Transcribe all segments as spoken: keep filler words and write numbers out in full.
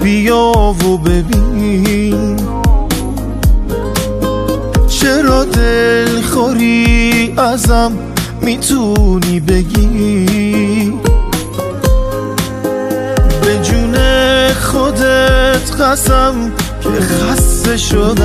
بیا و ببین چرا دلخوری ازم میتونی بگی. به جون خودت قسم که خسته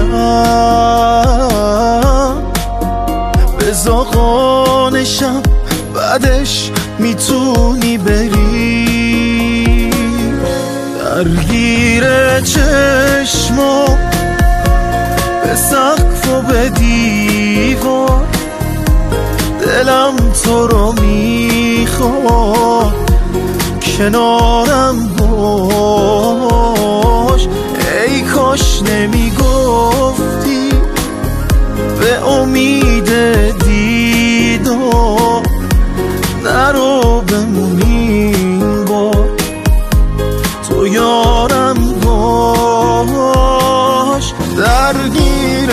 شدم، به زاغانشم بعدش میتونی بری. درگیر چشما به سقف و به دیوار، دلم تو رو میخواد کنارم باش. ای کاش نمیگفتی به امید دیدار، نرو بمونیم بار تو یارم باش. درگیر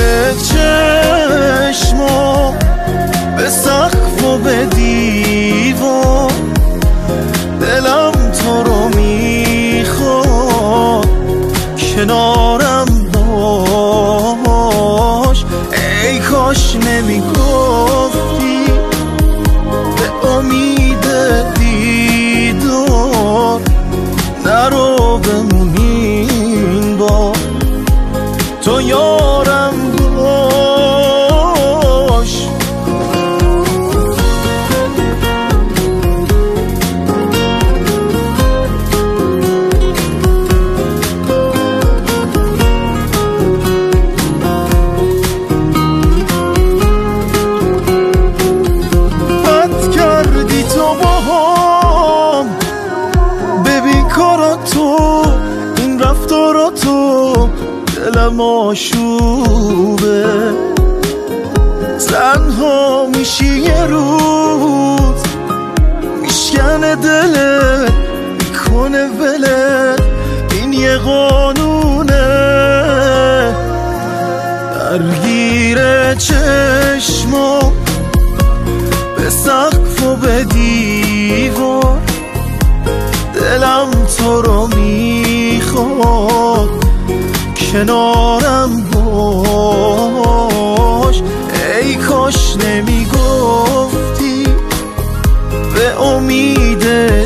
چشما به سقف و به دیوار، دلم تو رو میخواد کنارم باش. ای کاش نمیگفتی به امید دیدار، نرو بمونین با تو یارم باش. بد کردی تو باهام، ببین کارا تو، این رفتارا تو، دلم آشوبه. تنها میشی یه روز، میشکنه دلت، میکنه ولت، این یه قانونه. درگیر چشما به سقف و به دیوار، دلم تو رو میخواد کنارم باش. ای کاش نمیگفتی به امید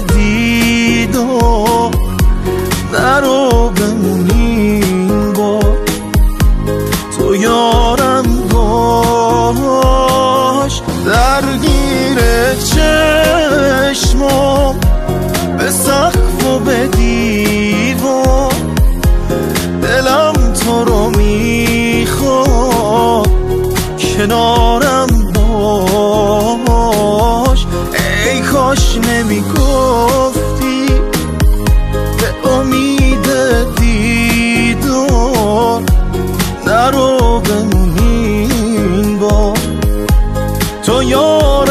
دیدار، نرو بمونیم با تو یارم باش. درگیر چشما به سقف و به دیوار، دلم تو رو میخواد کنارم باش. ای کاش نمیگفتی به امید دیدار، نرو بمونین با تو یار